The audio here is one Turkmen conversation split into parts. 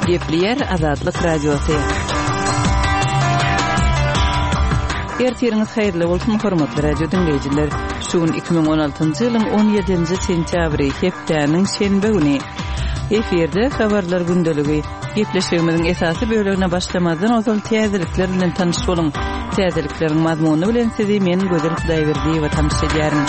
Gepler Azadlyk Radiosu. Ertiriniz hayırlı bolsun hormatly radio dinleyijiler. Şuun 2016-njy ýylyň 17-nji sentýabry hepdeniň şenbe güni. Eferde habarlar gündeligi. Gepleşigimiziň esasy bölegine başlamazdan ozal täzelikler bilen tanyş boluň. Täzelikleriň mazmuny bilen sizi men Gözel Hudaýberdi we tanış edýärin.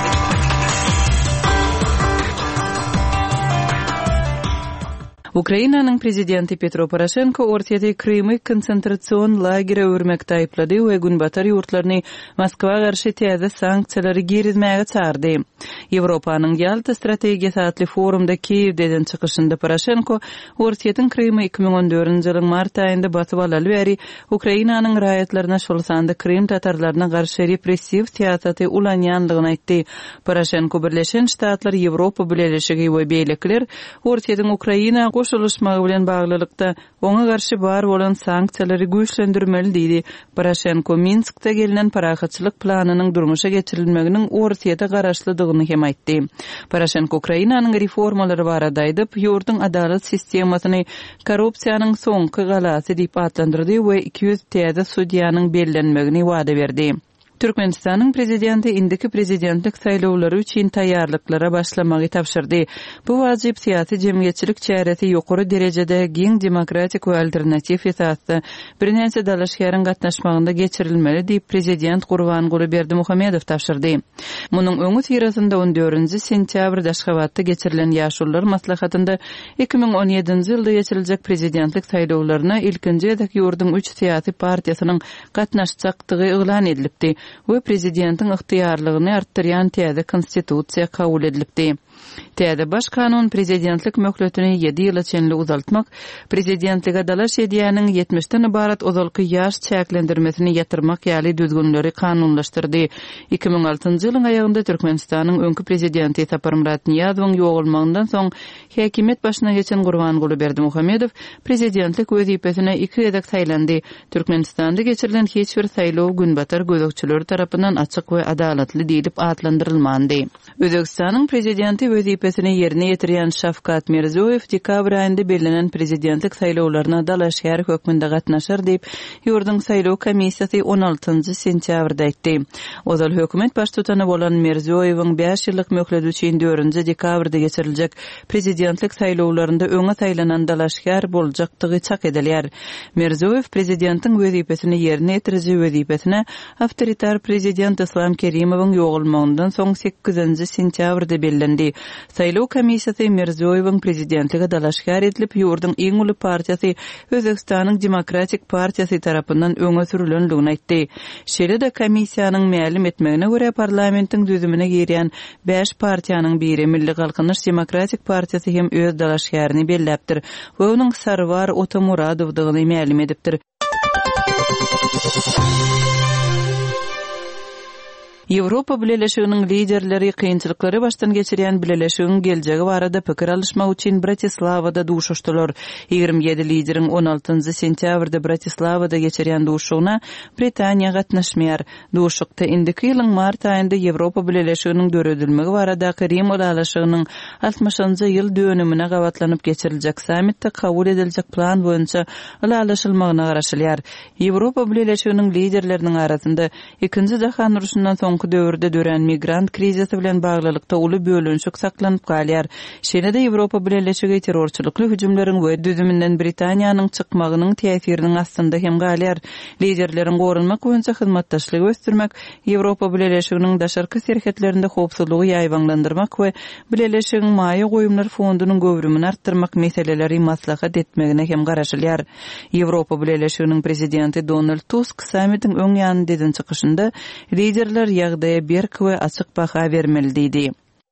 Ukrainanyň prezidenti Petro Poroshenko ortaýa Krymy konsentrasiýon lagery örmekde aýplady we günbatar ýurtlaryny Moskwa garşy täze sanksiýalary girizmäge çağırdy. Ýewropanyň ýalty strategiýasy atly forumda Kiýewden çykyşynda Poroshenko ortaýa Krymy 2014-nji ýylyň mart aýynda basyp alaly bäri Ukrainanyň raýatlaryna şol sanda Krym tatarlaryna garşy repressiw siýasaty ulanýanlygyny aýtdy. Poroshenko Birleşen Ştatlar, Ýewropa Birleşigi we beýlekler ortaýa Ukraina goşuluşmagy bilen baglylykda oňa garşy bar bolan sanksiýalary güýçlendirmeli diýdi. Poroshenko Minskde gelinen parahatçylyk planynyň durmuşa geçirilmeginiň ortaýa garaşlydygyny hem aýtdy. Poroshenko Ukrainanyň reformalary barada aýdyp, ýurdun adalet sistemasyny korrupsiýanyň soňky galasy diýip adlandyrdy we 200 täze sudiýanyň bellenmegini wada berdi. Türkmenistanyň prezidenti indiki prezidentlik saýlawlary üçin taýýarlyklara başlamagy tapşyrdy. Bu wajyp syýasy jemgyýetçilik çäresi ýokary derejede giň demokratik we alternativ esasda birnäçe dalaşýaryň gatnaşmagynda geçirilmeli diýip prezident Gurbanguly Berdimuhammedow tapşyrdy. Munyň öňü tirasynda 14-nji sentýabrda Aşgabatda geçirilen ýaşullar maslahatynda 2017-nji ýylda geçiriljek prezidentlik saýlawlaryna ilkinji edek ýurdun 3 syýasy partiýasynyň gatnaşjakdygy eglan edilipdi. We prezidentiň ygtyýarlygyny artdyrýan täze konstitusiýa kabul edilipdi. Täze baş kanun prezidentlik möhletini 7 ýyla çenli uzaltmak, prezidentlige dalaş edýäniň 70-den ibarat ozalky ýaş çäklendirmesini ýatyrmak ýaly düzgünleri kanunlaşdyrdy. 2006-njy ýylyň aýagynda Türkmenistanyň öňkü prezidenti Saparmurat Niýazowyň ýoğulmagyndan soň häkimet başyna geçen Gurbanguly Berdimuhammedow prezidentlik wezipesine 2 edek saýlandy. Türkmenistanda geçirilen hiç bir saýlaw günbatar gözekçiler tarapyndan açyk we adalatly diýilip adlandyrylmandy. Özbekistanyň prezidenti wezipesini ýerine ýetirýän Şafkat Mirziýoýew dekabr aýynda bellänen prezidentlik saýlawlaryna dalaşýar hökmünde gatnaşar diýip ýurdun saýlaw komissiýasy 16-njy sentýabrda aýtdy. Ozal hökümet baş tutany bolan Mirziýoýewiň 5 ýyllyk möhlet üçin 4-nji dekabrda geçiriljek prezidentlik saýlawlarynda öňe saýlanan dalaşýar boljakdygy çak edilýär. Mirziýoýew prezidentiň wezipesini ýerine ýetirýän wezipesine awtoritar prezident Islom Kerimowyň ýoğulmagyndan soň 8-nji sentýabrda bellendi. Saýlaw komissiýasy Mirziýoýewiň prezidentlige dalaşýar edilip ýurdun iň uly partiýasy Özbekistanyň Demokratik Partiýasy tarapyndan öňe sürülendigini aýtdy. Şeýle-de komissiýanyň mälim etmegine görä parlamentiň düzümine girýän 5 partiýanyň biri Milli Galkynyş Demokratik Partiýasy hem öz dalaşýaryny belläpdir we onuň Sarwar Otamuradowdygyny mälim edipdir. Ýewropa Birleşiginiň liderleri kynçylyklary başdan geçirýän birleşigiň geljegi barada pikir alışmak üçin Bratislavada duşuşdylar. 27 lideriň 16-njy sentýabrda Bratislavada geçirýän duşugyna Britaniýa gatnaşmaýar. Duşukda indiki ýylyň mart aýynda Ýewropa Birleşiginiň döredilmegi barada Krym ulaşygynyň 60-njy ýyl dönümine gabatlanyp geçiriljek sammitde kabul ediljek plan boýunça ulaşylmagyna garaşylýar. Ýewropa Birleşiginiň liderleriniň arasynda 2-nji jahan uruşundan soň döwürde dören migrant krizisi bilen baglylykda uly bölünşik saklanyp galýar. Şeýle-de Ýewropa Birleşigi terrorçylykly hüjümleriň we düzümünden Britaniýanyň çykmagynyň täsiriniň astynda hem galýar. Liderleriň gorunmak boýunça hyzmatdaşlygy östürmek, Ýewropa Birleşiginiň daşarky serhetlerinde howpsuzlygy ýaýbanlandyrmak we Birleşigiň maýa goýumlar fondunyň göwrümini artdyrmak meseleleri maslahat etmegine hem garaşylýar. Ýewropa Birleşiginiň prezidenti Donald Tusk sammitiň öň ýanynda çykyşynda liderler ýagdaýa berk we açyk baha bermeli diýdi.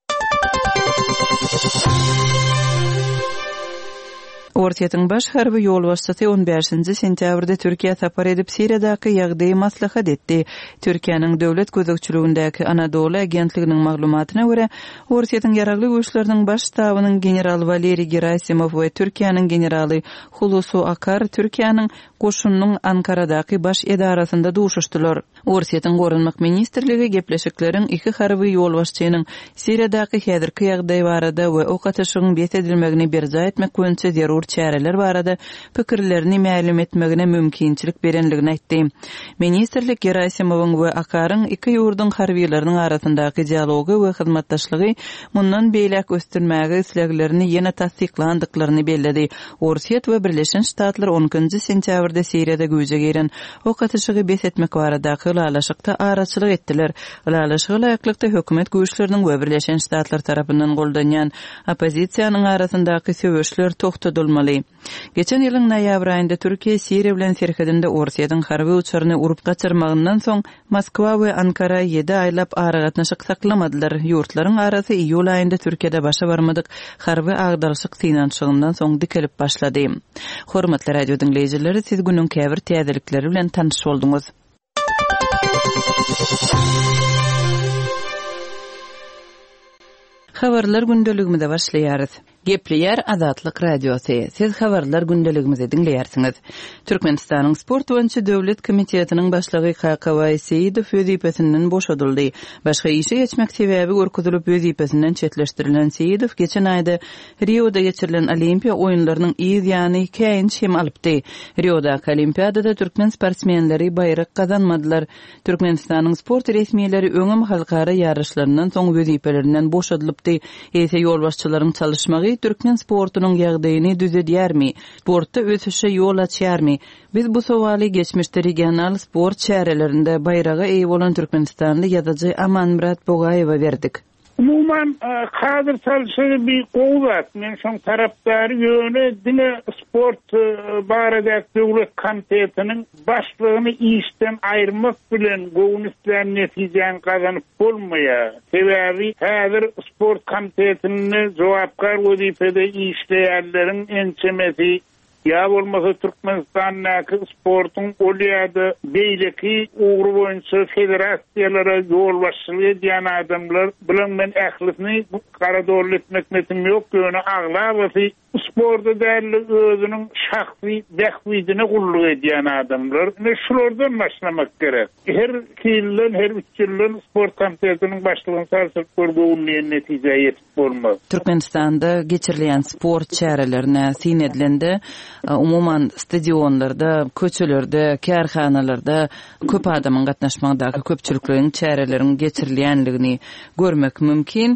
Ortaýatyň baş harby ýol başçysy 15-nji sentýabrda Türkiýe sapar edip Siriýadaky ýagdaýy maslahat etdi. Türkiýanyň döwlet gözekçiligindäki Anadolu agentliginiň maglumatyna görä, Ortaýatyň ýaragly güýçleriniň baş ştabynyň general Valeri Gerasimow we Türkiýanyň generaly Hulusi Akar Türkiýanyň goşunynyň Ankaradaky baş edarasynda duşuşdylar. Orsiýetiň Gorunmak ministrligi gepleşikleriň iki harby ýolbaşçynyň Siriýadaky häzirki ýagdaý barada we o gatyşygyň bet edilmegini berza etmek boýunça zerur çäreler barada pikirlerini ma'lum etmegine mümkinçilik berenligini aýtdy. Ministrlik Gerasimowyň we Akaryň iki ýurduň harbylarynyň arasyndaky dialogy we hyzmatdaşlygy mundan beýlek ösdürmäge isleglerini ýene tasdiklandyklaryny bellidi. Orsiýet we Birleşen Ştatlar 10-njy sentýabrda Siriýada güýje giren o gatyşygy bet etmek baradaky ulalaşykda araçylyk etdiler. Ulalaşyk laýyklykda hökümet güýçleriniň we Birleşen Ştatlar tarapyndan goldanýan opozisiýanyň arasyndaky söwüşler togtadylmaly. Geçen ýylyň noýabr aýynda Türkiýe Siriýa bilen serhedinde Orsiýetiň harby uçaryny urup gaçyrmagyndan soň Moskwa we Ankara 7 aýlap aragatnaşyk saklamadylar. Ýurtlaryň arasy iýul aýynda Türkiýede başa barmadyk harby agdarşyk synançygyndan soň dikelip başlady. Hormatly radio dinleýijileri, siz günüň käbir täzelikleri bilen tanyş bolduňuz. Habarlar gündeligimizde başlaýarys. Gepleýär Azatlyk radiosu. Siz habarlar gündeligimizi dinleýärsiňiz. Türkmenistanyň sport boýunça döwlet komitetiniň başlygy Kakaway Seýidow wezipesinden boşadyldy. Başga işe geçmek sebäbi görkezilip wezipesinden çetleşdirilen Seýidow geçen aýda Rio'da geçirilen Olimpiýa oýunlarynyň ýa-ni käýinç hem alypdy. Rio'daky Olimpiýadada türkmen sportsmenleri baýrak kazanmadylar. Türkmenistanyň sport resmiýetleri öňüm halkara ýarışlaryndan soň wezipelerinden boşadylypdy. Ese ýolbaşçylaryň çalışmagy türkmen sportunyň ýagdaýyny düzedýärmi? Sportda ösüşe ýol açýarmy? Biz bu sowaly geçmişde regional sport çärelerinde bayraga eýe bolan Türkmenistanly ýazyjy Amanmurat Bogaýewa berdik. Umuman hazır çalışığı bir kuvvet. Men şoň tarapdary ýöne dine sport barada döwlet komitetiniň başlygyny işden aýrmak bilen gowunyslar netijen kazanyp bolmaýar. Sebäbi häzir sport komitetini jogapkar wezipede işleýärleriň ençemesi ya bolmasa Türkmenistan'daki sportun olyada beyleki uğru boyunca federasiyalara yol başlığı diyen adamlar bilen men ählifini karadorlu etmek netim yok yöne ağla ve sporda değerli özünün şahsi bekvidine kulluk ediyen adamlar. Şulardan başlamak gerek. Her 2 yıldan, her 3 yıldan sport komitetinin başlığını sarsıp görgüğünün neticeye yetip olmaz. Türkmenistan'da geçirilen sport çärelerine sinedilende umuman stadionlarda, köçelerde, kärhanalarda köp adamın gatnaşmagdaky köpçülikleriň çärelerin geçirilenligini görmek mümkin.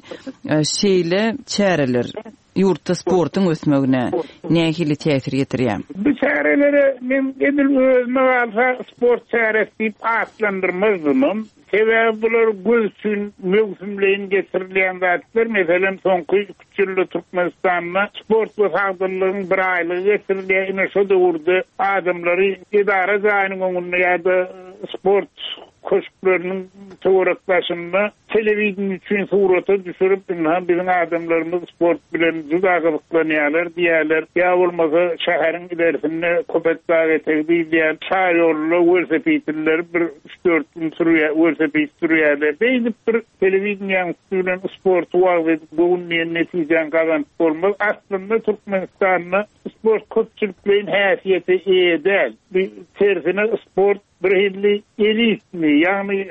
Şeýle çäreler yurtta sportun ösmegine nähili täsir ýetirýär? Bu çärelere men edil özüme alsa sport çäresi diýip atlandyrmazdım. Sebäbi bular göz üçin mövsümleýin getirilen zatlar. Meselem soňky 3 ýylda Türkmenistanda sport we sagdyrlygyň bir aýlygy getirilýär. Ine şo döwürde adamlary idara zaýynyň öňünde ýa-da sport koşuklarynyň töwereklaşynda telewizyon üçin surata düşürüp bizim adamlarymyz sport bilen juda gybyklanýarlar diýerler. Ya bolmasa şäheriň ilerisinde köpet dagetegdi diýen çaýorlu welosipedler bir 3-4 gün sürýär, welosiped sürýärler. Beýdip bir telewizyon ýa-da sport wagt bu netijen gazanyp bolmaz. Aslında Türkmenistan'da sport köpçülikliğin häsiýeti edel. Bir tersine sport birhilli elitmi, yani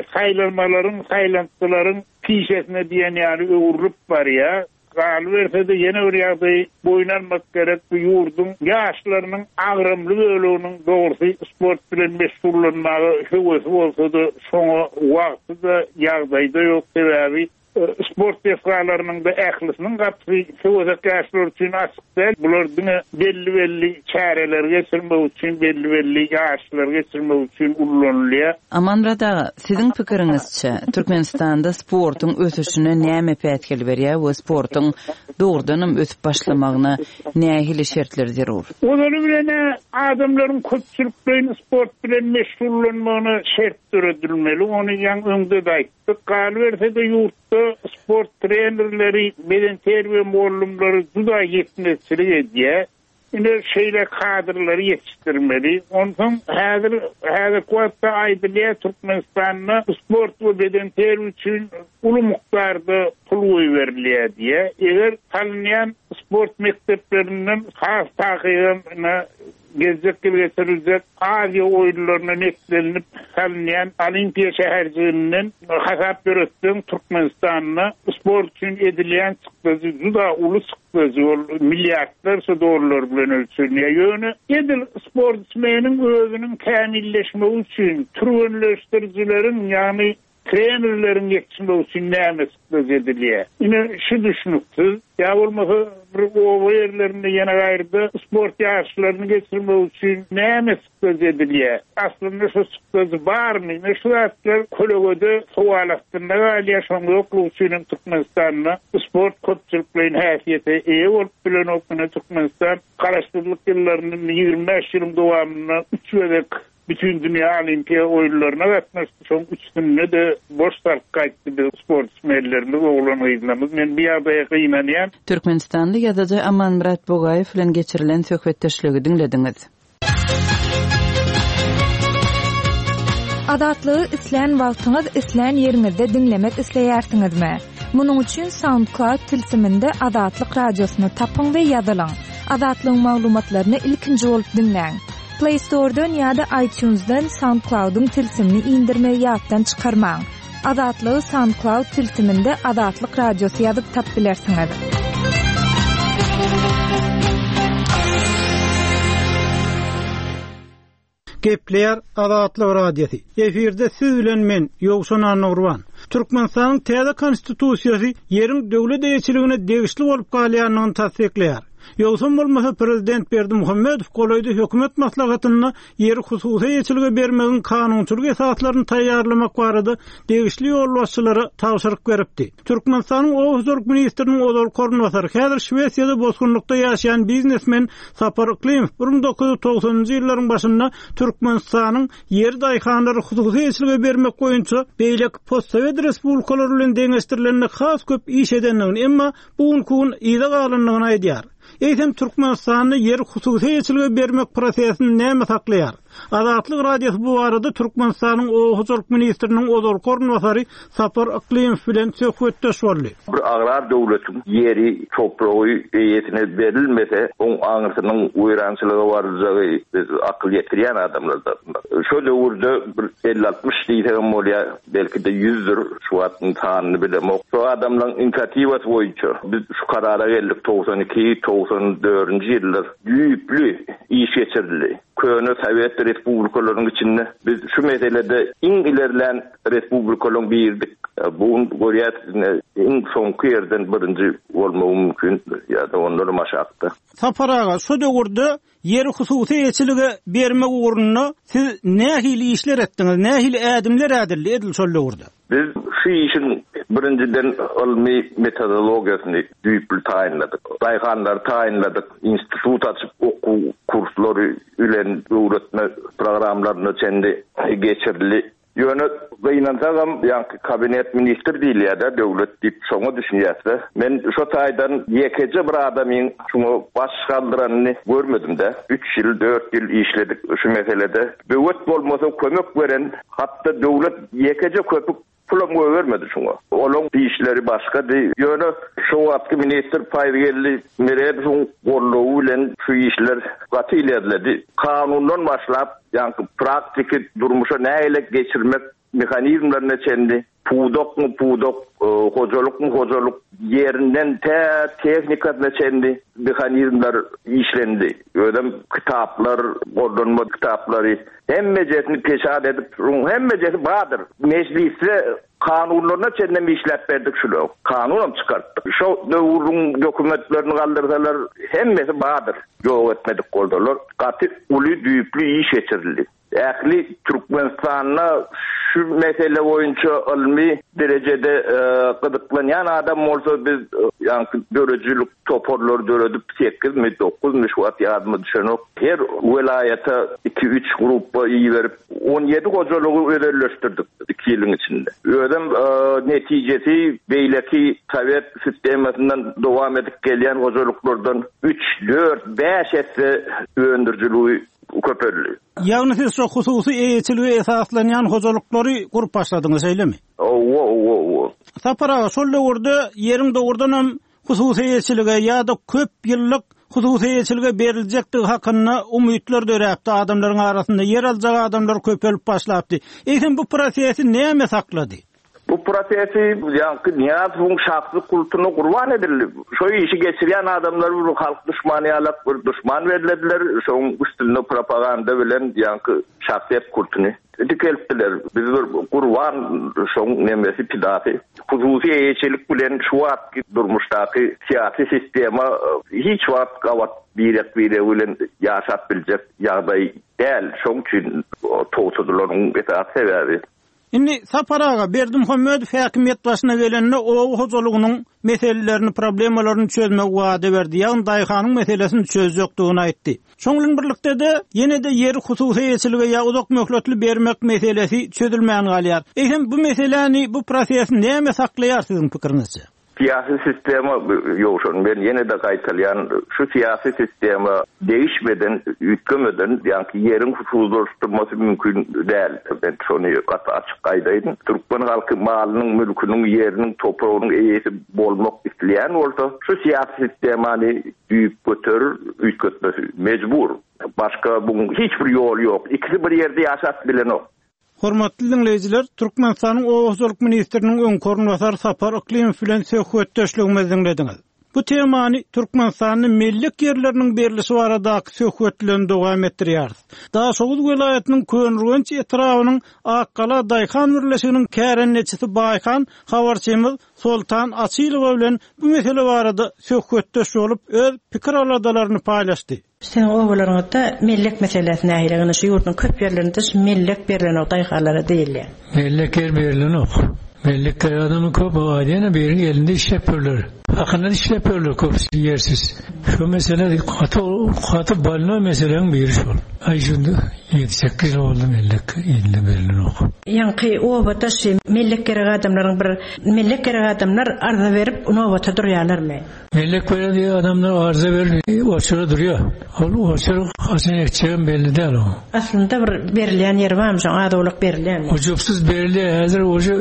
saylanmaların pişesine diyen yani öwürlüp bar ya. Galberse de yine bir ýagdaý boýnalmak gerek bu ýurdun ýaşlarynyň agrymly bölüginiň dogry sport bilen meşgullanmagy höwesi bolsa da şoňa wagtda ýagdaýda ýok sebäbi sport festivallarining da ählisiniň gapy şowada ýaşlar üçin açyk. Bular belli çäreler geçirmek üçin, belli ýaşlar geçirmek üçin ullanylýar. Amanmurat ağa, siziň pikiriňizçe Türkmenistanda sportun ösüşine näme pätkil berýär we sportun dogrudan ösüp başlamagyna nähili şertler zerur? Onuň bilen adamlaryň köpçülikliň sport bilen meşgullanmagyna şert töredilmeli. Ony ýa öňde daýtdyk. Galberse de ýurtda sport trenerleri, beden terbiýe muallimleri juda ýetmezçilik edýär. Ine şeýle kadrlary ýetişdirmeli. Ondan häzir kuwatda aýdylýar Türkmenistanda sport we beden terbiýe üçin uly mukdarda pul berilýär diýe. Eger tanynýan sport mekteplerinden has takygyna gezecek getirecek Aziya oyunlarına netlenip salınyan Olimpiya şäherçiliğinden hasap görüldüğün Türkmenistan'a spor için edilen sıklıcı, juda ulu sıklıcı milyarlarca dolar bilen ölçülüyor. Yönü edil sportsmenin özünün kamilleşme için türünleştiricilerin yani trenerlerin yetişme için näme sıklıcı ediliyor. Yine şu düşünüksüz, ya olmasa o yerlerinde yana gayrıda sport yarışlarını geçirme için näme sıklıcı ediliyor. Aslında şu sıklıcı var mı? Şu atlar kolegöde sual hakkında gali yaşamı yokluğu için Türkmenistan'la sport köpçülüklerin hasiyeti iyi olup bilen okuna Türkmenistan karıştırılık yıllarının 25 yılın devamına 3 vedek bütün dünya olimpiya oyunlarına katmıştı. Son 3 gününe de boş sark kayıttı bir sportsmenlerimiz, oğlan oyunlarımız. Men bir adaya kıynayan Türkmenistanlı yazacı Amanmurat Bogayev bilen geçirilen söhbetdeşligi dinlediniz. Adatlığı isleyen wagtyňyz isleyen ýeriňizde dinlemek isleýärsiňizmi? Munuň üçin SoundCloud tilsiminde Adatlyk radiosyny tapyň we ýazylaň. Adatlyň maglumatlaryny ilkinji bolup dinläň. Play Store'dan ýa-da iTunes'dan SoundCloud'un tilsimini indirmeyi ýatdan çykarmaň. Adatlygy SoundCloud tilsiminde Adatlyk radiosy ýazyp tap bilersiňiz. Gepler Adatlyk radiosi. Efirde siz bilen men Ýogşan Nurwan. Türkmenistanyň täze konstitusiýasy ýeriň döwlet eýetçiligine degişli bolup galýanyny tasdikleýär. Ýogşan bolmasa prezident Berdimuhammedow golaydy hökümet maslahatyna ýeri hususy eýetçilige bermegiň kanunçylyk esaslaryny taýýarlamak barada degişli ýolbaşçylary tawşyryk beripdi. Türkmenistanyň Owuzluk ministriniň ozal korunwatary häzir Şwesiýada bozgunlukda ýaşaýan biznesmen Sapar Klimov 1990-njy ýyllaryň başynda Türkmenistanyň ýer daýhanlary hususy eýetçilige bermek boýunça beýlek postsovet respublikalary bilen deňeşdirilenine has köp iş edenligini, emma bugun ýyda galynlygyny aýdýar. Eýsem Türkmenistanyň ýer hususy eýetçilige bermek prosesini näme saklaýar? Adatlyk radiosu bu arada Türkmenistanyň Owuzluk ministriniň ozal korunwatary Sapar Klimov bilen söhbetdeş boldy. Bir agrar döwletiň ýeri, topragy eýetine berilmese, oň aňyrynyň uýrançylygy barlygy akyl ýetirýän adamlardan. Şo döwürde 50-60 diýen bolýar, belki de 100 şu wagtyň tanyny bilemok. Şo adamlaryň inisiatiwaty boýunça biz şu karara geldik 92-94-nji ýyllar ýüplü iş geçirildi. Köne Sovet Respublikalarynyň içinde biz şu meselede iň ilerleyen respublikalaryň birdik. Bu goriyat iň soňky ýerden birinji bolmagy mümkin ýa-da onlara maşakda. Saparaga şu döwürde ýeri hususy eýetçilige bermek ugrunda siz nähili işler etdiňiz, nähili ädimler edil şol döwürde? Biz şu işin birinciden ilmi metodologiýasyny düýpli taýinladyk. Daýhanlar taýinladyk, institut açyp okuw kurslary ülen öwretme programlaryny çendi geçirli. Ýöne beýnansagam ýa kabinet ministr diýilýär-de döwlet diýip şoňa düşünýärse. Men şo taýdan ýekeje bir adamyň şunu baş galdyranyny görmedim-de. 3 ýyl, 4 ýyl işledik şu meselede. Döwlet bolmasa kömek beren, hatda döwlet ýekeje köpük pulum vermedi şuna. Olong işleri başka diýip. Ýöne şu wagtky ministr Paýgelli merep şoň gorlugy bilen şu işler gaty ilerledi. Kanundan başlap ýa-ni praktiki durmuşa näýle geçirmek mehanizmlaryna çendi. Pudok, hojoluk yerinden teknikasyna çendi mehanizmlar işlendi. Ödem kitaplar, gordanma kitaplary hemmejesini peşat edip, hemmejesi badır. Mecliste kanunlaryna çendemi işläp berdik şulu. Kanunam çykartdyk. Şu döwrüň dokumentlerini galdyrsalar hemmesi badır. Ýok etmedik goldalar. Gaty uly düýpli iş geçirildi. Ähli Türkmenistanyna şu mesele boýunça ilmi derejede gydyklanýan adam bolsa biz ýa-ni dörejilik toporlar döredip 8-9 şu wagt ýadyma düşenok. Her welayata 2-3 gruppa ýerip 17 hojalygy öderleşdirdik 2 ýylyň içinde. Ödem netijesi beýleki Sovet sistemasinden dowam edip gelýän hojalyklardan 3, 4, 5 etse öndürjüligi köpelli. Ýagny siz şu hususy eýetçiligi esaslanýan hojalyklary gurup başladyňyz, eýlemi? Sapara şol döwürde ýeriň döwürden hem hususy eýetçilige ýa-da köp ýyllyk hususiýetçiligi berilejekdigi hakynda umytlar döräpdi. Adamlaryň arasynda yer aljak adamlar köpelip başlapdy. Eýsem bu prosesi näme saklady? Bu prosesi yankı niyaz bu şahsy kulturyny gurban edildi. Şo işi geçirýän adamlar bu halk düşmanýalap bir düşman berilediler. Şoň üstünde propaganda bilen yankı şahsiýet kulturyny dikelipdiler. Biz bir gurban şoň nemesi pidasy. Hususiýetçilik bilen şu wagtky durmuşdaky siýasy sistema hiç wagt gawat birek bilen ýaşap biljek ýagdaý däl. Şoň üçin toğutulanyň etaat sebäbi. Indi Saparaga Berdimuhammedow häkimiýet başyna gelende o hozurlugynyň meselelerini, problemalaryny çözmek wada berdi. Ýagny daýhanyň meselesini çözjekdigini aýtdy. Şoň bilen birlikde de ýene de ýeri hususiýetçilige ýa uzak möhletli bermek meselesi çözülmän galýar. Eýsem bu meseleni, bu prosesni näme saklaýar siziň pikirinizçe? Siyasi sistema yoğuşun. Ben yine de kayıtlayan şu siyasi sistema değişmeden, yüklemeden yani yerin huzurlaştırması mümkün değil. Ben şunu açık kaydaydım. Türkmen halkı malının, mülkünün, yerinin, toprağının iyisi bolmak isteyen olsa şu siyasi sistemani büyük götürür, yükletmesi mecbur. Başka bunun hiçbir yol yok. İkisi bir yerde yaşat bilen o. Hormatly dinleyijiler, Türkmenistanyň Owuzluk ministriniň öňkorunwasar Sapar Iklim bilen söhbetdeşligimizi dinlediňiz. Bu temany Türkmenistanyň millik yerleriniň berilişi baradaky söhbetlerini dowam etdirýäris. Daha Soğuz welaýatynyň Könrügenç etrawynyň Akkala Daýhan birleşiginiň kärenneçisi Baýhan habarçymyz Soltan Açylow bilen bu mesele barada söhbetdeş bolup öz pikir aladalaryny paýlaşdy. Sen oğullarında millik meselesine aýylygyny şu ýurtnyň köp ýerlerinde millik berilen daýhalara diýilýär. Millik yer berilen ok. Millik adamı köp aýdyna beriň elinde iş yapýarlar. Hakynda iş yapýarlar köp yersiz. Şu mesele katı balna meseleň biri şol. Aýşunda 7-8 ýyl boldy millik elinde berilen ok. Ýa-ni obada millik gerek adamlaryň bir millik gerek adamlar arza berip obada durýarlarmy? Millik berýän adamlar arza berip oçura durýar. O oçura hasan etjän belli däl o. Aslında bir berilýän yer barmy? Adalyk berilýän. Ujupsuz berilýär. Häzir oje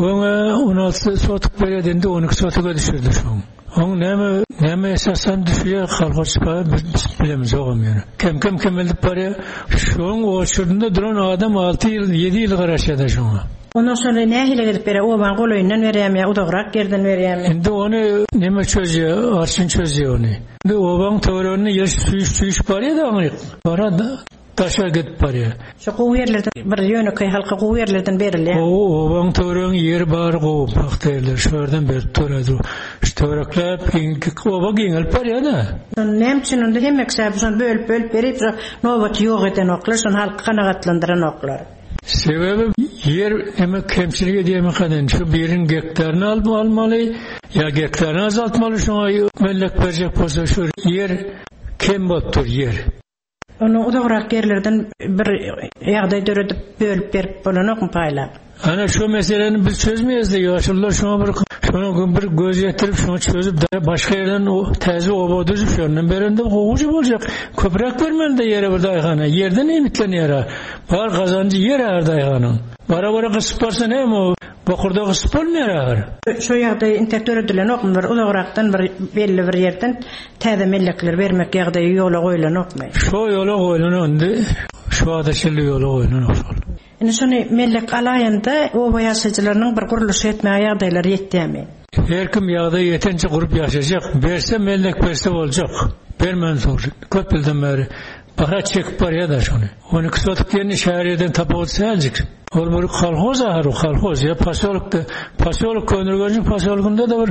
16 sotuk berýärdi, 12 sotuga düşürdi şu. Onun näme esasan düşüyor halkçıpa bilemiz oğam yani. Kem edip paraya şoň oçurunda duran adam 6 ýyl 7 ýyl garaşýada şoňa. Ondan sonra nähile edip bere oban golaýyndan berýärmi ýa udagrak yerden berýärmi? Indi onu näme çözýär, arşyn çözýär onu. Indi oban töwereni ýer süýüş barýa da anyk. Barada taşa gidip barýar. Şu gowy ýerlerden bir ýönekay halka gowy ýerlerden berilýär. Oban töwereni ýer bar gowy pakterler şerden berip töredir. Töwereklep oba giňel barýar da. Nämçin onda hemek sebäpden bölüp berip nobat ýok eden oklar, şonu halky kanagatlandyran oklar. Sebebi yer emek kemçiligi diýmek eden şu birin gektaryny almaly ýa gektaryny azaltmaly şoňa mellek berjek bolsa şu yer kem bolup yer. Onu udagrak yerlerden bir ýagdaý döredip bölüp berip bolanokmy paýlap. Ana şu meseleni biz çözmeýäzdi. Ýaşullar şoňa bir göz ýetirip şoňa çözüp başga ýerden o täze oba düzüp şondan berende gowy boljak. Köprek bermeli de ýere bir daýhana. Ýerden emitlenýär. Bar gazanjy ýer daýhanyň. Bara gysyp barsa näme o? Bokurda gysyp bolmaýar. Şu ýagdaý intertör edilen okmy bir udagrakdan bir belli bir ýerden täze mellekler bermek ýagdaýy ýola goýulan okmy? Şu ýola goýulandy. Şu adaşly ýola goýulan ok. Ine şonu mellek alaýanda o ýaşaýjylarynyň bir guruluş etmäge ýagdaýlary ýetdimi? Her kim ýagdaý ýetençe gurup ýaşaýjak. Berse mellek berse boljak. Bermen soňra. Köp bildim bäri. Bara çekip barýar da şonu. Onu kısatıp ýerni şäherden tapyp säljik. Ol bir kolhoz ahar, kolhoz ýa pasoluk Könrügenç pasolugunda da bir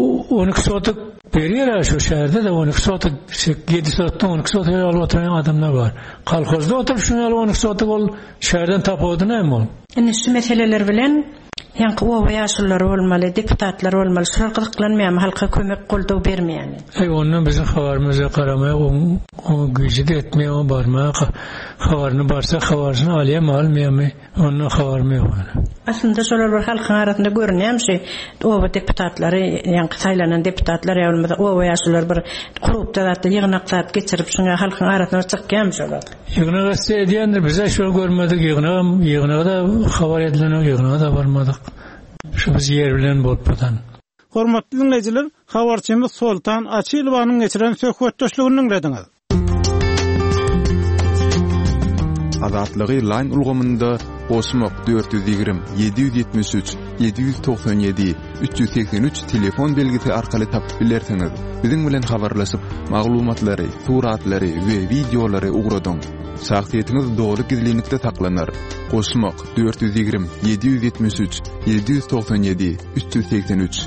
12 sotuk berýär şu şäherde de 12 sotuk 7 sotdan 12 sotuk alyp oturan adamlar bar. Kolhozda oturup şunu 12 sotuk ol şäherden tapyp näme ol? Ine şu meseleler bilen ýa-ni oba ýaşullar bolmaly, deputatlar bolmaly, şular gyzyklanmaýarmy, halka kömek goldaw bermeýärmi? Ondan bizim habarymyza garamaýa, o güýjide etmeýär, barmaýar. Habaryny barsa habaryny alýarmy, almaýarmy? Ondan habarym ýok. Aslında şolar bir halkyň arasynda görünýärmi? Oba deputatlary, ýa-ni saýlanan deputatlar ýa-ni oba ýaşullar bir grupda da ýygnaklar geçirip şoňa halkyň arasyna çykýarmy şolar? Ýygnaga edýändir, bize şol görmedik, ýygnaga da habar edilen ýygnaga da barmadyk. Şu biz yer bilen bolup bolan. Hormatly dinleyijiler, habarçymyz Sultan Açylowanyň geçiren söhbetdeşligini dinlediňiz. Azatlygy line ulgamynda Osmok 420 773 797 383 telefon belgisi arkaly tapyp bilersiňiz. Biziň bilen habarlaşyp maglumatlary, suratlary we videolary ugradyň. Şahsiýetiniz dogry gizlilikde saklanır. Osmok 420 773 797 383.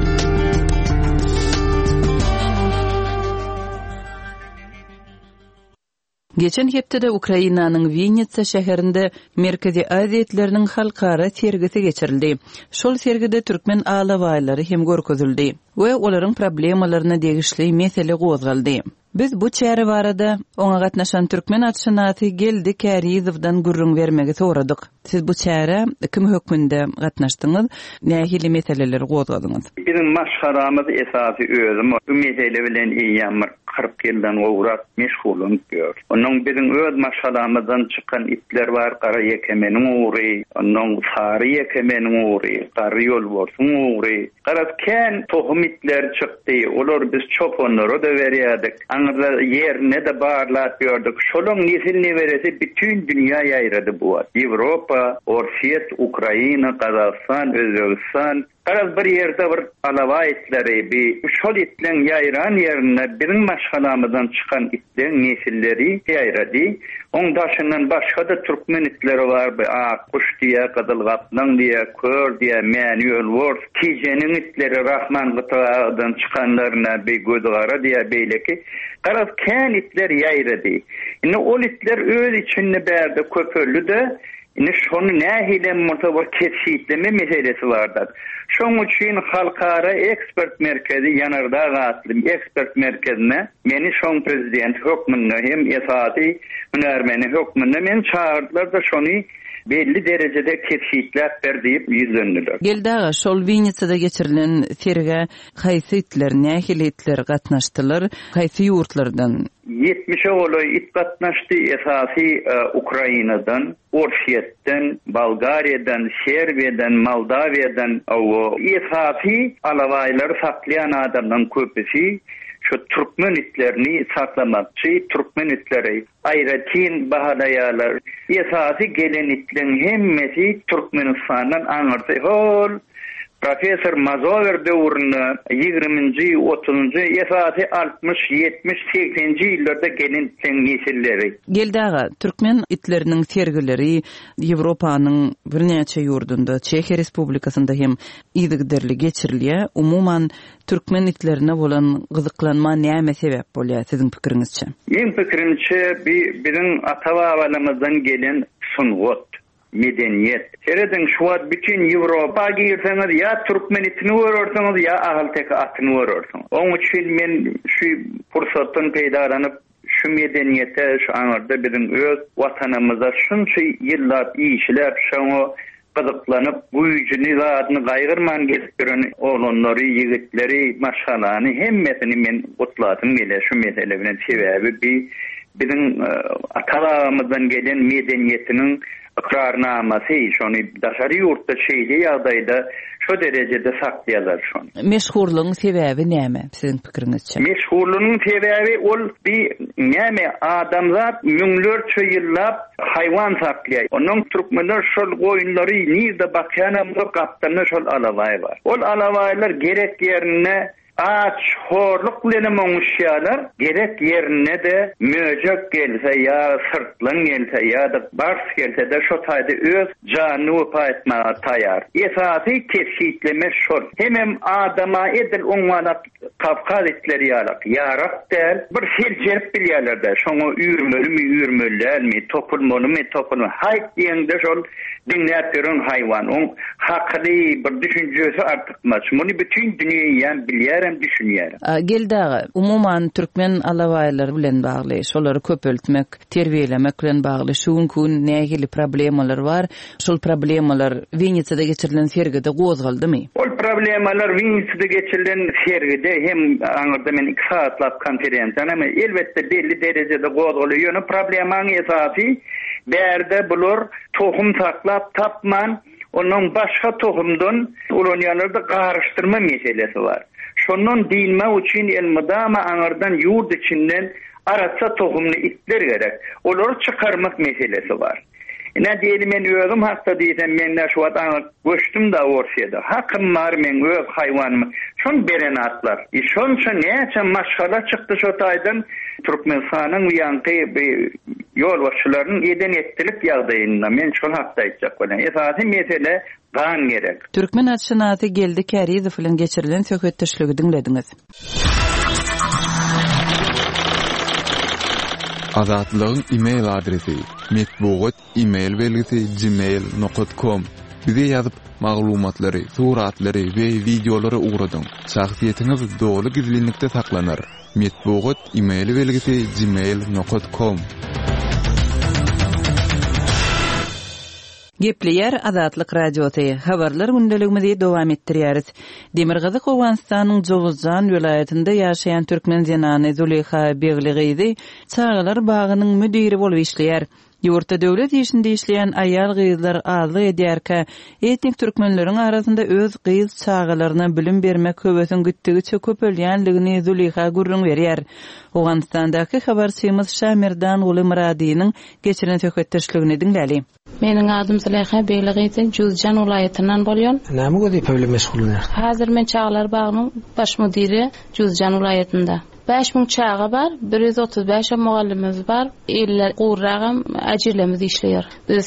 Geçen hepde Ukrainanyň Vinnytsa şäherinde Merkezi Aziýetleriniň halkara sergisi geçirildi. Şol sergide türkmen alawaýlary hem görkezildi we olaryň problemalaryna degişli mesele gozgaldy. Biz bu çäre barada oňa gatnaşan türkmen atşynaty Geldi Kärizowdan gürrüň bermegi soradyk. Siz bu çäre kim hökmünde gatnaşdyňyz? Nähili meseleler gozgadyňyz? Bizim maşgaramyz esasy özüm bu mesele bilen ýamyr 40 ýyldan gowrak meşgulum gör. Onuň bizim öz maşgaramyzdan çykan itler bar, gara yekemeniň uğry, onuň sary yekemeniň uğry, gara ýol bolsun uğry. Garatken tohum itler çykdy. Olar biz çoponlara da berýärdik. Aňyra ýerine de barlap ýördik. Şolaň nesilini beresi bütün dünýä ýaýrady bu. Ýewropa, Orsiýet, Ukraina, Kazakistan, Özbegistan, Garaz bir yerde bir alava itleri, bir şol itlen yayran yerine bizim maşgalamızdan çıkan itlen nesilleri yayradi. On daşından başka da Türkmen itleri var. Kuş diye, Kızılgaplan diye, Kör diye, Manuel Ward, Tije'nin itleri Rahman Gıtağı'dan çıkanlarına bir Gözgara diye beyleki. Garaz kän itler yayradi. Yine o itler öz içinde berdi köpöllü de şonu nähile mutawar kesýitleme meselesi bardyr. Şoň üçin halkara ekspert merkezi ýanarda gatly ekspert merkezine meni şoň prezident hökmünde hem esasy hünärmeni hökmünde men çağırdylar da şonu belli derecede kesýitlep berdiýip ýüzlendiler. Geldaga şol Vinnytsada geçirilen serge haýsy itler, nähili itler gatnaşdylar, haýsy ýurtlardan? 70'e oloy it gatnaşdy esasy Ukrainadan, Orsiýetden, Bolgariýadan, Serbiýadan, Moldawiýadan, o esasy alawaýlary saklayan adamdan köpüsi şu Türkmen itlerini saklamakçı, Türkmen itleri ayratin bahadayalar. Esasy gelen itlerin hemmesi Türkmenistan'dan aňyrdy. Hol Profesör Mazover döwründe 20-nji, 30-njy, esasy 60, 70, 80-nji ýyllarda gelen nesilleri. Geldaga türkmen itleriniň sergileri Ýewropanyň birnäçe ýurdunda, Çekiýa Respublikasynda hem ýygdyrly geçirilýär. Umuman türkmen itlerine bolan gyzyklanma näme sebäp bolýar siziň pikiriňizçe? Meň pikirimçe biziň ata-babalarymyzdan gelen sungat, medeniyet. Sereden şu an bütün Ýewropa girseňiz ya Türkmen itini görürseňiz ya ahal tek atyny görürseňiz. Oň üçin men şu pursatdan peýdalanyp şu medeniyete şu anarda bizim öz watanymyza şunça ýyllar işlep şoňa gyzyklanyp bu ýüjüni zadyny gaýgyrman gelipdiren oğlanlary, ýigitleri, maşgalany hemmesini men gutladym gele şu mesele bilen sebäbi bizim atalarymyzdan gelen medeniyetiniň ikrarnamasy şonu daşary ýurtda şeýle ýagdaýda şu derecede saklaýarlar şonu. Meşhurlygyň sebäbi näme siziň pikiriňizçe? Meşhurlygyň sebäbi ol bir näme adamzat müňlerçe ýyllap haýwan saklaýar. Onuň türkmenler şol goýunlary nirde bakýanamda gapdana şol alawaý bar. Ol alawaýlar gerek ýerine aç, horluk bilen moňuşýarlar, gerek ýerine de möjek gelse ya sırtlan gelse ya da bars gelse de şo taýda öz janyny öpa etmäge taýar. Esasy kesýitleme şol. Hemem adama edil oňwana Kafkaz itleri ýalak. Ýarak del bir siljerip bilýärler de. Şoňa ýürmelmi, topulmalymy, haýt diýende şol dinläpdiren haýwan. Oň hakly bir düşünjesi artykmas. Muny bütün dünýä ýan bilýär. Geldaga umuman türkmen alawaýlary bilen bagly, şolary köpeltmek, terbiýelemek bilen bagly şunkun nähili problemalar bar. Şol problemalar Vinnytsada geçirilen sergide gozgaldymy? Ol problemalar Vinnytsada geçirilen sergide hem aňyrda men 2 saatlap konferensiýa, ama elbetde belli derejede gozgaly ýöne problemaň esasy berde bular tohum saklap tapman Onun başka tohumdan ulanyanlarda qarıştırma meselesi var. Şondan dilme için elmidama anardan yurt içinden aratsa tohumlu itler gerek. Onları çıkarmak meselesi var. Ne diyelim men özüm hasta diysem men de şu adam göçtüm da orsiyada. Hakkım var men öz hayvanım. Şon beren atlar. Şon neçe maşgala çıktı şu taydan Türkmenistan'ın yankı yol başçılarının eden ettirip yağdayında. Men şon hasta etcek olan. Esası mesele gan gerek. Türkmen atşınatı geldi Kərizov'un geçirilen söhbetleşligi dinlediniz. Azatlygyň e-mail adresi metbuat e-mail belgisi gmail.com. Bize yazıp maglumatlary, suratlary we videolary ugradyň. Şahsiýetiňiz dogry gizlilikde saklanır. Metbuat e-mail belgisi gmail.com. Gepleyer Azatlyk radioty. Habarlar gündeligimizi dowam etdirýäris. Demirgazy Owganstanyň Jowuzjan welaýatynda ýaşaýan türkmen zenany Zuleyha Begligizi Çağalar bagynyň müdiri bolup işleýär. Ýurtda döwlet işinde işleýän aýal gyzlar azly edýärkä, etnik türkmenleriň arasynda öz gyz çağalaryna bilim bermek köbüsün gütdigiçe köpelýänligini Zuleyha gurrun berýär. Owganstandaky habarçymyz Şamirdan Uly Muradiýanyň geçiren söhbetdeşligini dinläli. Meniň adym Zuleyha Begligizi Jowuzjan welaýatynyň bolýan. Näme gözi meşgulňar? Häzir men Çağalar bagynyň baş müdiri Jowuzjan welaýatynda. 5000 çağa var, 135 mugallimimiz var. İller qurragam ajirlemiz işleýär. Biz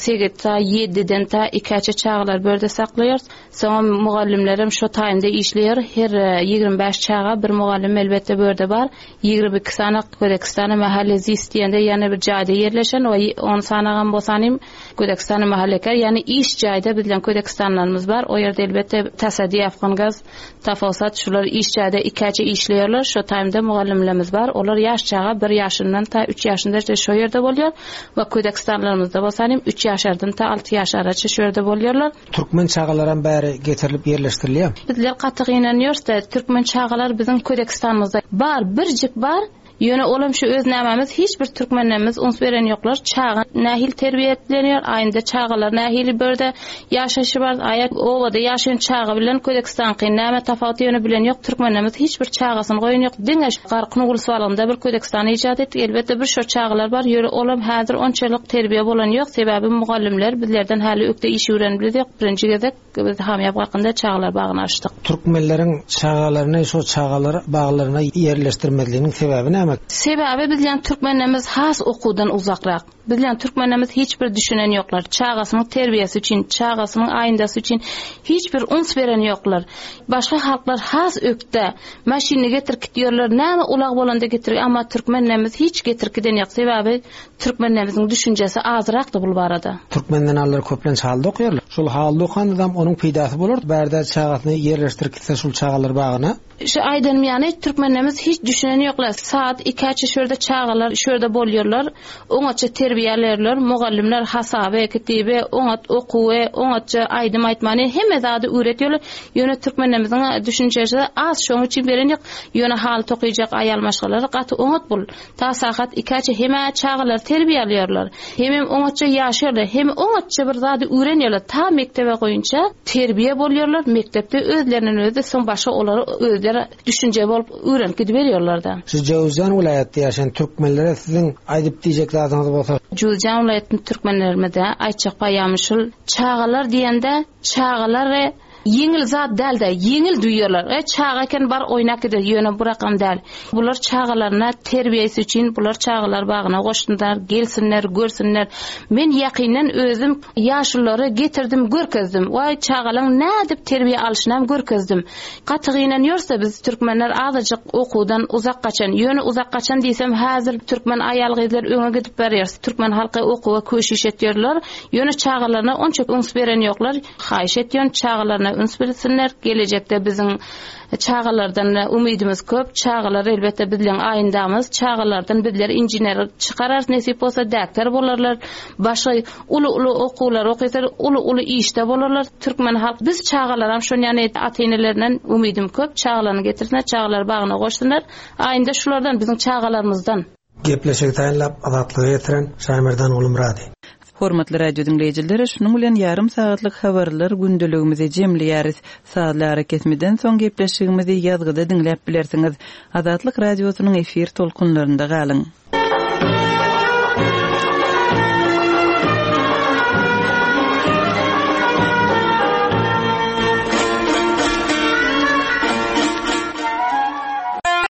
7-den ta 2 çağlar börde saklaýar. Soňra mugallimlerim şu taýymda işleýär. Her 25 çağa bir mugallim elbetde börde bar. 22 sana Gödekistana mahallesi isleýände ýani bir jaýda ýerleşen we 10 sanagan bolsanym Gödekistana mahallekar, ýani iş jaýda bilen Gödekistanlarymız bar. O ýerde elbetde tasaddy afgan gaz, tafawsat şular iş jaýda 2 işleýärler. Şu taýymda mugallimlerimiz var. Olar yaş çağa 1 ýaşyndan ta 3 ýaşyndaça şu ýerde bolýar we Ködekistanlarymyzda bolsanym 3 ýaşardan ta 6 ýaş araça şu ýerde bolýarlar. Türkmen çağalaryň bäri getirilip ýerleşdirilýär. Bizler gatyk inanýarsda Türkmen çağalar biziň Ködekistanymyzda bar, birjik bar. Ýöne olam şu öz nämämiz hiç bir türkmenlerimiz uns beren ýoklar. Çağa nähil terbiýetlenýär, aýynda çağalar nähili börde ýaşaşy bar. Aýak owada ýaşaýan çağa bilen Ködekistan näme tafawaty ýöne bilen ýok. Türkmenlerimiz hiç bir çağasyny goýan ýok. Diňe garkyny gulswalanda bir Ködekistan ijad etdik. Elbetde bir şu çağalar bar. Ýöne olam häzir onçalyk terbiýe bolan ýok. Sebäbi mugallimler bizlerden häli ökde iş öwrenbildik. Birinji gezek biz hamýap hakynda çağalar bagyny açdyk. Türkmenleriň çağalaryny şu çağalar baglaryna ýerleşdirmedliginiň sebäbi näme? Sebäbi bizden türkmenlerimiz has okudan uzakrak. Bizden türkmenlerimiz hiç bir düşünen ýoklar. Çağasynyň terbiýesi üçin, çağasynyň aýyndasy üçin hiç bir uns beren ýoklar. Başga halklar has ökde maşyny getirip gitýärler. Näme ulag bolanda getirip, amma türkmenlerimiz hiç getirip giden ýok. Sebäbi türkmenlerimiziň düşünjesi azrakdy bu barada. Türkmenden allar köplenç halda okuyarlar. Şol halda okandam onun peýdasy bolar. Bärde çağasyny ýerleşdirip gitse şol çağalar bagyna. Şu aýdym ýany türkmenlerimiz hiç düşünen ýoklar. Saat 2 şurada çağalar şurada bolýarlar. Oňaça terbiýelerler, mugallimler hasabe, ketibe, oňat okuwy, oňaça aýdym aýtmany hemme zady öwretýärler. Ýöne türkmenlerimiziň düşünjesi az şoň üçin beren ýok. Ýöne hal tokyjak aýal maşgalary gaty oňat bol. Ta saat 2 hemme çağalar terbiýelýärler. Hemme oňaça ýaşarlar, hemme oňaça bir zady öwrenýärler. Ta mektebe goýunça terbiýe bolýarlar. Mektepde özlerinden özde soň başga olary özleri düşünje bolup öwrenip gidip berýärler da. Şu Jowuzjan welaýatynda ýaşaýan türkmenlere siziň aýdyp diýjek zadyňyz bolsa? Jowuzjan welaýatynyň türkmenlerime de aýtjak baýamyşyl çağalar diýende çağalar Yengil zat dälde, yengil duýýarlar. Çağa eken bar oýnak eder, ýöne burakam däl. Bular çağalaryna terbiýesi üçin bular çağalar bagyna goşdunlar, gelsinler, görsinler. Men ýakynyň özüm ýaşlary getirdim, görkezdim. Why çağalaryň nädip terbiýe alşynam görkezdim. Gatyk inanýarsa biz türkmenler azyjyk okudan uzak gaçan, ýöne uzak gaçan diýsem häzir türkmen aýal gyzlar öňe gidip berýär. Türkmen halky okuwa köşüş etýärler. Ýöne çağalaryna onça uns beren ýoklar. Haýyş etýän çağalaryna üns bilsinler. Gelecekde bizim çağalardan umidimiz köp. Çağalar elbette bizden aýyndamız. Çağalardan bizler injiner çıkarar, nesip bolsa daktar bolarlar. Başga ulu okuwlar okysar, ulu işde bolarlar. Türkmen halk biz çağalaram şon ýany ata-enelerinden umidim köp. Çağalarny getirsinler, çağalar bagyna goşsunlar. Aýynda şulardan bizim çağalarymızdan. Gepleşik taýinlap azatlygy getiren Şamirdan Uly Muradi. Hormatly radio dinleyijiler, şunuň bilen yarım saatlyk habarlar gündeligimizi jemleýäris. Saatlar kesmeden soň gepleşigimizi ýazgyda dinläp bilersiňiz. Azatlyk radiosynyň efir tolkunlarynda galyň.